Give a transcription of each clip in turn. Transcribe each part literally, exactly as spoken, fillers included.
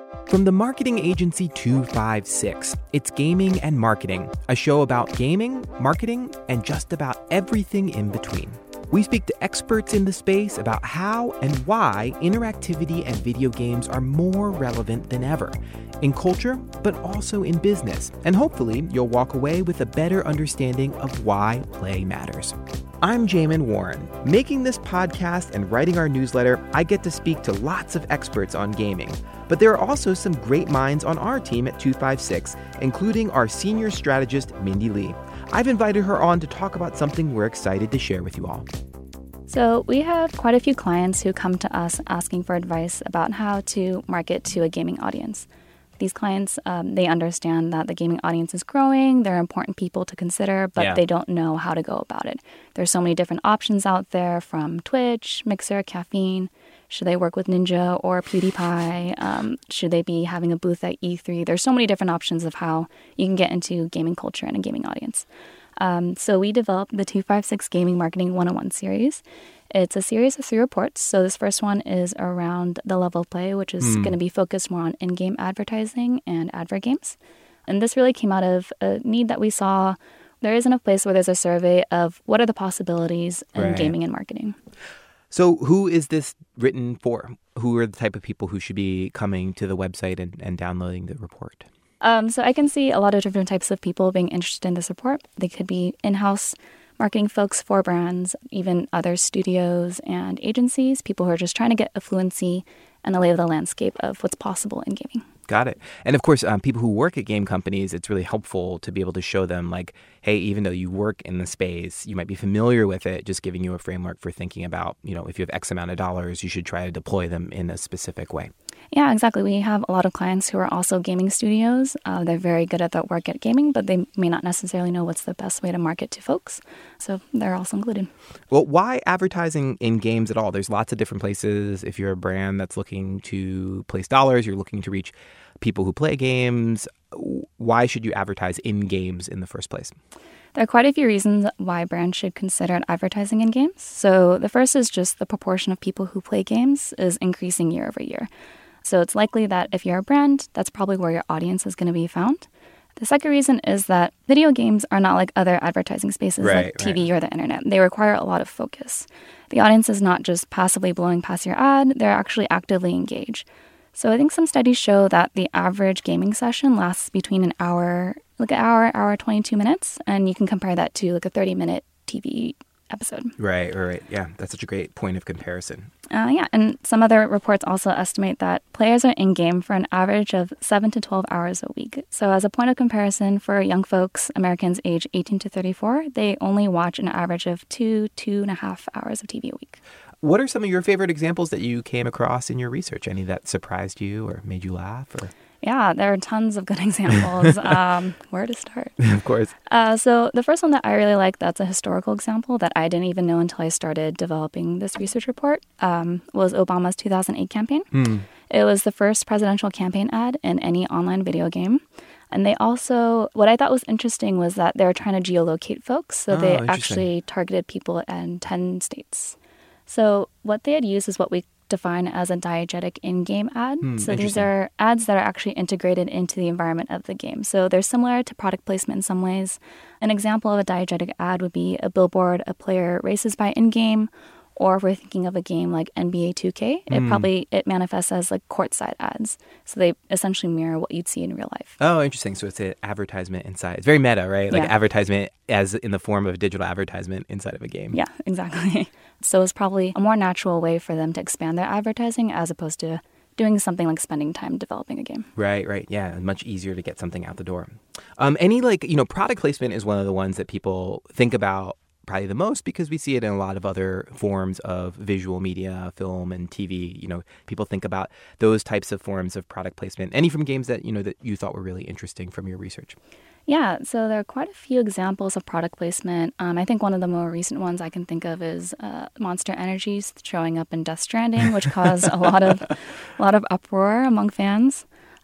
From the marketing agency two five six, it's Gaming and Marketing, a show about gaming, marketing, and just about everything in between. We speak to experts in the space about how and why interactivity and video games are more relevant than ever, in culture, but also in business. And hopefully, you'll walk away with a better understanding of why play matters. I'm Jamin Warren. Making this podcast and writing our newsletter, I get to speak to lots of experts on gaming. But there are also some great minds on our team at two five six, including our senior strategist, Mindy Lee. I've invited her on to talk about something we're excited to share with you all. So we have quite a few clients who come to us asking for advice about how to market to a gaming audience. These clients, um, they understand that the gaming audience is growing. They're important people to consider, but yeah. they don't know how to go about it. There's so many different options out there, from Twitch, Mixer, Caffeine. Should they work with Ninja or PewDiePie? Um, should they be having a booth at E three? There's so many different options of how you can get into gaming culture and a gaming audience. Um, so we developed the two five six Gaming Marketing one oh one series. It's a series of three reports. So this first one is around the level of play, which is mm. going to be focused more on in-game advertising and advert games. And this really came out of a need that we saw. There isn't a place where there's a survey of what are the possibilities in right. gaming and marketing. So who is this written for? Who are the type of people who should be coming to the website and, and downloading the report? Um, so I can see a lot of different types of people being interested in this report. They could be in-house marketing folks for brands, even other studios and agencies, people who are just trying to get a fluency and a lay of the landscape of what's possible in gaming. Got it. And of course, um, people who work at game companies, it's really helpful to be able to show them, like, hey, even though you work in the space, you might be familiar with it, just giving you a framework for thinking about, you know, if you have X amount of dollars, you should try to deploy them in a specific way. Yeah, exactly. We have a lot of clients who are also gaming studios. Uh, they're very good at their work at gaming, but they may not necessarily know what's the best way to market to folks. So they're also included. Well, why advertising in games at all? There's lots of different places. If you're a brand that's looking to place dollars, you're looking to reach people who play games. Why should you advertise in games in the first place? There are quite a few reasons why brands should consider advertising in games. So the first is just the proportion of people who play games is increasing year over year. So it's likely that if you're a brand, that's probably where your audience is going to be found. The second reason is that video games are not like other advertising spaces right, like T V right. or the internet. They require a lot of focus. The audience is not just passively blowing past your ad, they're actually actively engaged. So I think some studies show that the average gaming session lasts between an hour, like an hour, hour, twenty-two minutes. And you can compare that to like a thirty-minute T V episode. Right, right, right. Yeah, that's such a great point of comparison. Uh, yeah, and some other reports also estimate that players are in-game for an average of seven to twelve hours a week. So as a point of comparison, for young folks, Americans age eighteen to thirty-four, they only watch an average of two, two and a half hours of T V a week. What are some of your favorite examples that you came across in your research? Any that surprised you or made you laugh? Or Yeah, there are tons of good examples. um, where to start? Of course. Uh, so the first one that I really like, that's a historical example that I didn't even know until I started developing this research report, um, was Obama's two thousand eight campaign. Hmm. It was the first presidential campaign ad in any online video game. And they also, what I thought was interesting was that they were trying to geolocate folks. So Oh, they interesting. actually targeted people in ten states. So what they had used is what we define as a diegetic in-game ad. Hmm, so these interesting. are ads that are actually integrated into the environment of the game. So they're similar to product placement in some ways. An example of a diegetic ad would be a billboard a player races by in-game, or if we're thinking of a game like N B A two K, it Hmm. probably it manifests as like courtside ads. So they essentially mirror what you'd see in real life. Oh, interesting. So it's an advertisement inside. It's very meta, right? Like Yeah. advertisement as in the form of digital advertisement inside of a game. Yeah, exactly. So it's probably a more natural way for them to expand their advertising as opposed to doing something like spending time developing a game. Right, right. Yeah, much easier to get something out the door. Um, any like, you know, product placement is one of the ones that people think about probably the most because we see it in a lot of other forms of visual media, film and T V. You know, people think about those types of forms of product placement. Any from games that, you know, that you thought were really interesting from your research? Yeah, so there are quite a few examples of product placement. Um, I think one of the more recent ones I can think of is uh, Monster Energy's showing up in Death Stranding, which caused a lot of a lot of uproar among fans.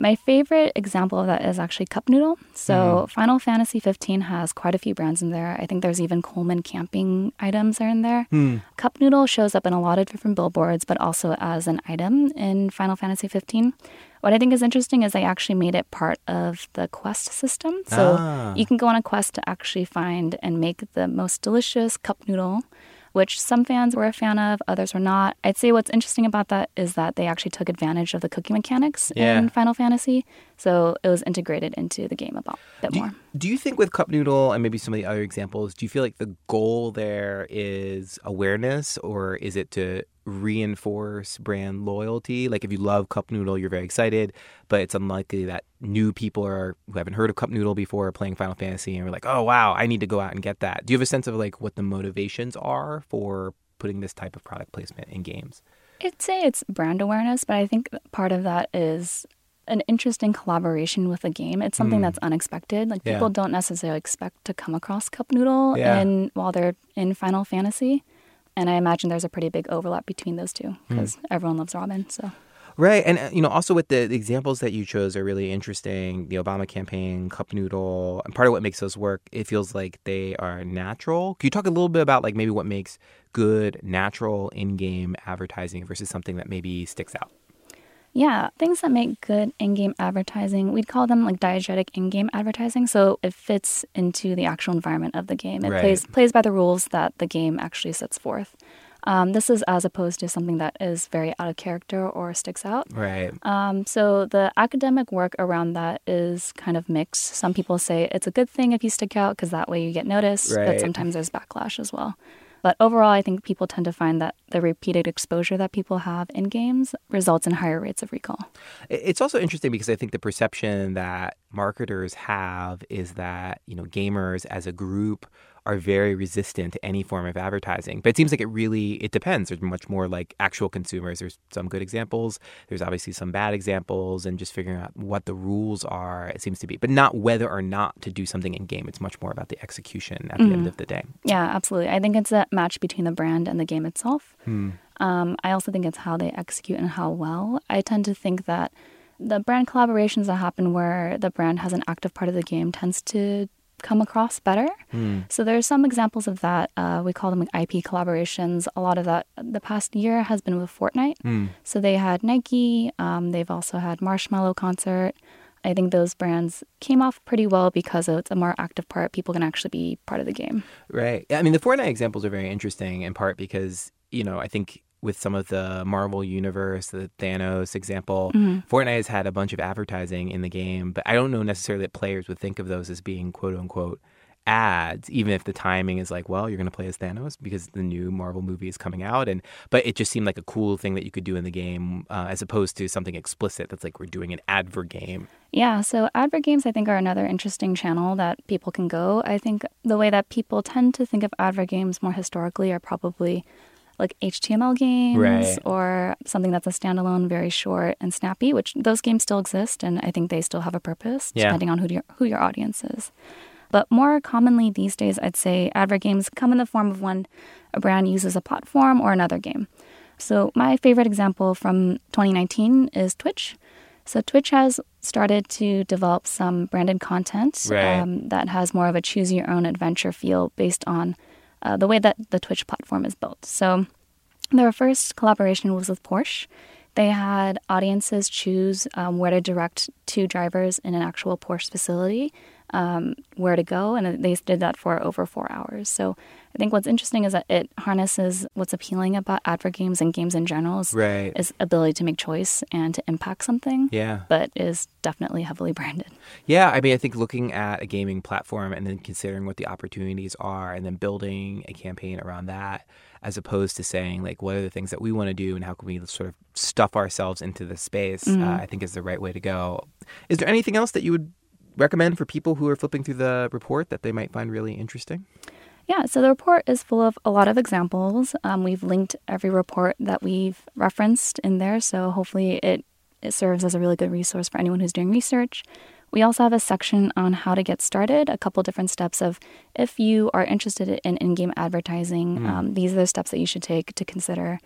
My favorite example of that is actually Cup Noodle. So mm. Final Fantasy fifteen has quite a few brands in there. I think there's even Coleman camping items are in there. Mm. Cup Noodle shows up in a lot of different billboards, but also as an item in Final Fantasy fifteen. What I think is interesting is they actually made it part of the quest system. So ah. you can go on a quest to actually find and make the most delicious cup noodle, which some fans were a fan of, others were not. I'd say what's interesting about that is that they actually took advantage of the cooking mechanics yeah. in Final Fantasy. So it was integrated into the game a bit do, more. Do you think with Cup Noodle and maybe some of the other examples, do you feel like the goal there is awareness, or is it to reinforce brand loyalty? Like if you love Cup Noodle, you're very excited, but it's unlikely that new people are who haven't heard of Cup Noodle before are playing Final Fantasy and are like, oh, wow, I need to go out and get that. Do you have a sense of like what the motivations are for putting this type of product placement in games? I'd say it's brand awareness, but I think part of that is an interesting collaboration with a game. It's something mm. that's unexpected. Like people yeah. don't necessarily expect to come across Cup Noodle yeah. and while they're in Final Fantasy. And I imagine there's a pretty big overlap between those two because mm. everyone loves ramen. So, right. And, you know, also with the, the examples that you chose are really interesting. The Obama campaign, Cup Noodle, and part of what makes those work, it feels like they are natural. Can you talk a little bit about like maybe what makes good, natural in-game advertising versus something that maybe sticks out? Yeah, things that make good in-game advertising, we'd call them like diegetic in-game advertising. So it fits into the actual environment of the game. It right. plays plays by the rules that the game actually sets forth. Um, this is as opposed to something that is very out of character or sticks out. Right. Um, so the academic work around that is kind of mixed. Some people say it's a good thing if you stick out because that way you get noticed, right. but sometimes there's backlash as well. But overall, I think people tend to find that the repeated exposure that people have in games results in higher rates of recall. It's also interesting because I think the perception that marketers have is that, you know, gamers as a group are very resistant to any form of advertising. But it seems like it really, it depends. There's much more like actual consumers. There's some good examples. There's obviously some bad examples, and just figuring out what the rules are, it seems to be. But not whether or not to do something in game. It's much more about the execution at mm. the end of the day. Yeah, absolutely. I think it's a match between the brand and the game itself. Hmm. Um, I also think it's how they execute and how well. I tend to think that the brand collaborations that happen where the brand has an active part of the game tends to come across better. Mm. So there's some examples of that. Uh, we call them like I P collaborations. A lot of that the past year has been with Fortnite. Mm. So they had Nike. Um, they've also had Marshmello Concert. I think those brands came off pretty well because it's a more active part. People can actually be part of the game. Right. I mean, the Fortnite examples are very interesting in part because, you know, I think with some of the Marvel Universe, the Thanos example, mm-hmm. Fortnite has had a bunch of advertising in the game, but I don't know necessarily that players would think of those as being quote unquote ads, even if the timing is like, well, you're going to play as Thanos because the new Marvel movie is coming out. And but it just seemed like a cool thing that you could do in the game uh, as opposed to something explicit that's like we're doing an advert game. Yeah, so advert games I think are another interesting channel that people can go. I think the way that people tend to think of advert games more historically are probably like H T M L games right. or something that's a standalone, very short and snappy, which those games still exist and I think they still have a purpose yeah. depending on who your, who your audience is. But more commonly these days, I'd say advert games come in the form of when a brand uses a platform or another game. So my favorite example from twenty nineteen is Twitch. So Twitch has started to develop some branded content right. um, that has more of a choose-your-own-adventure feel based on Uh, the way that the Twitch platform is built. So their first collaboration was with Porsche. They had audiences choose um, where to direct two drivers in an actual Porsche facility, um, where to go, and they did that for over four hours. So I think what's interesting is that it harnesses what's appealing about advert games and games in general is, right. is ability to make choice and to impact something, yeah. but is definitely heavily branded. Yeah, I mean, I think looking at a gaming platform and then considering what the opportunities are and then building a campaign around that as opposed to saying, like, what are the things that we want to do and how can we sort of stuff ourselves into the space, mm-hmm. uh, I think is the right way to go. Is there anything else that you would recommend for people who are flipping through the report that they might find really interesting? Yeah, so the report is full of a lot of examples. Um, we've linked every report that we've referenced in there, so hopefully it, it serves as a really good resource for anyone who's doing research. We also have a section on how to get started, a couple different steps of if you are interested in in-game advertising, mm. um, these are the steps that you should take to consider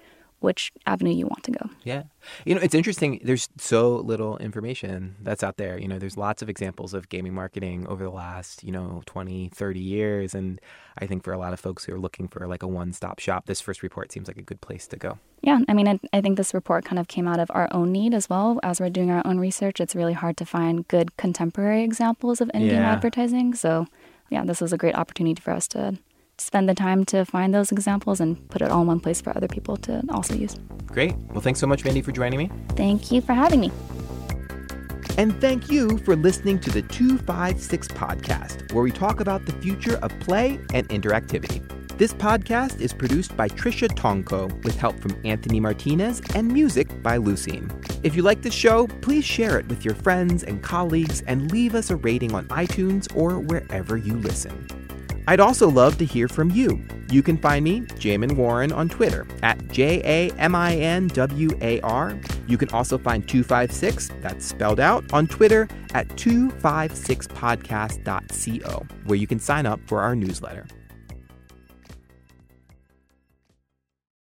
which avenue you want to go. Yeah. You know, it's interesting. There's so little information that's out there. You know, there's lots of examples of gaming marketing over the last, you know, twenty, thirty years. And I think for a lot of folks who are looking for like a one-stop shop, this first report seems like a good place to go. Yeah. I mean, I, I think this report kind of came out of our own need as well. As we're doing our own research, it's really hard to find good contemporary examples of in-game Yeah. advertising. So, yeah, this was a great opportunity for us to spend the time to find those examples and put it all in one place for other people to also use. Great. Well, thanks so much, Mandy, for joining me. Thank you for having me. And thank you for listening to the two five six podcast, where we talk about the future of play and interactivity. This podcast is produced by Trisha Tongko with help from Anthony Martinez and music by Lucine. If you like this show, please share it with your friends and colleagues and leave us a rating on iTunes or wherever you listen. I'd also love to hear from you. You can find me, Jamin Warren, on Twitter at J A M I N W A R. You can also find two five six, that's spelled out, on Twitter at two five six podcast dot co, where you can sign up for our newsletter.